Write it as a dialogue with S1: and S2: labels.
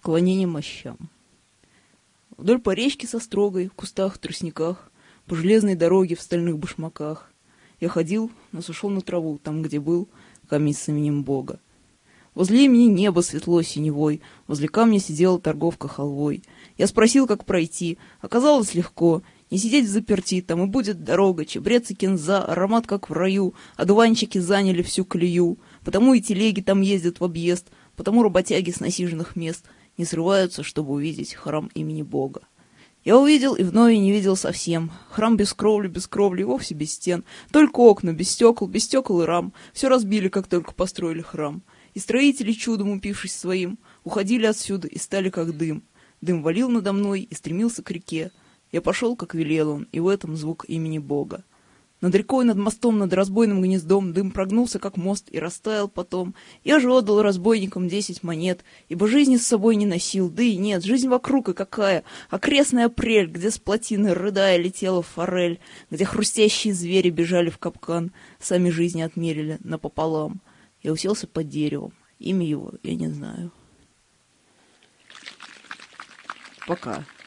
S1: Поклонение мощам. Вдоль по речке со строгой, в кустах, в тростниках, по железной дороге в стальных башмаках я ходил, но сошел на траву, там, где был камень с именем Бога. Возле имени небо светло синевой, возле камня сидела торговка халвой. Я спросил, как пройти, оказалось легко, не сидеть взаперти, там и будет дорога, чебрец и кинза, аромат как в раю, одуванчики заняли всю колею, потому и телеги там ездят в объезд, потому работяги с насиженных мест не срываются, чтобы увидеть храм имени Бога. Я увидел и вновь не видел совсем. Храм без кровли, вовсе без стен. Только окна, без стекол и рам. Все разбили, как только построили храм. И строители, чудом упившись своим, уходили отсюда и стали как дым. Дым валил надо мной и стремился к реке. Я пошел, как велел он, и в этом звук имени Бога. Над рекой, над мостом, над разбойным гнездом дым прогнулся, как мост, и растаял потом. Я же отдал разбойникам 10 монет, ибо жизни с собой не носил, да и нет, жизнь вокруг и какая, окрестный апрель, где с плотины, рыдая, летела форель, где хрустящие звери бежали в капкан, сами жизни отмерили напополам. Я уселся под деревом, имя его я не знаю. Пока.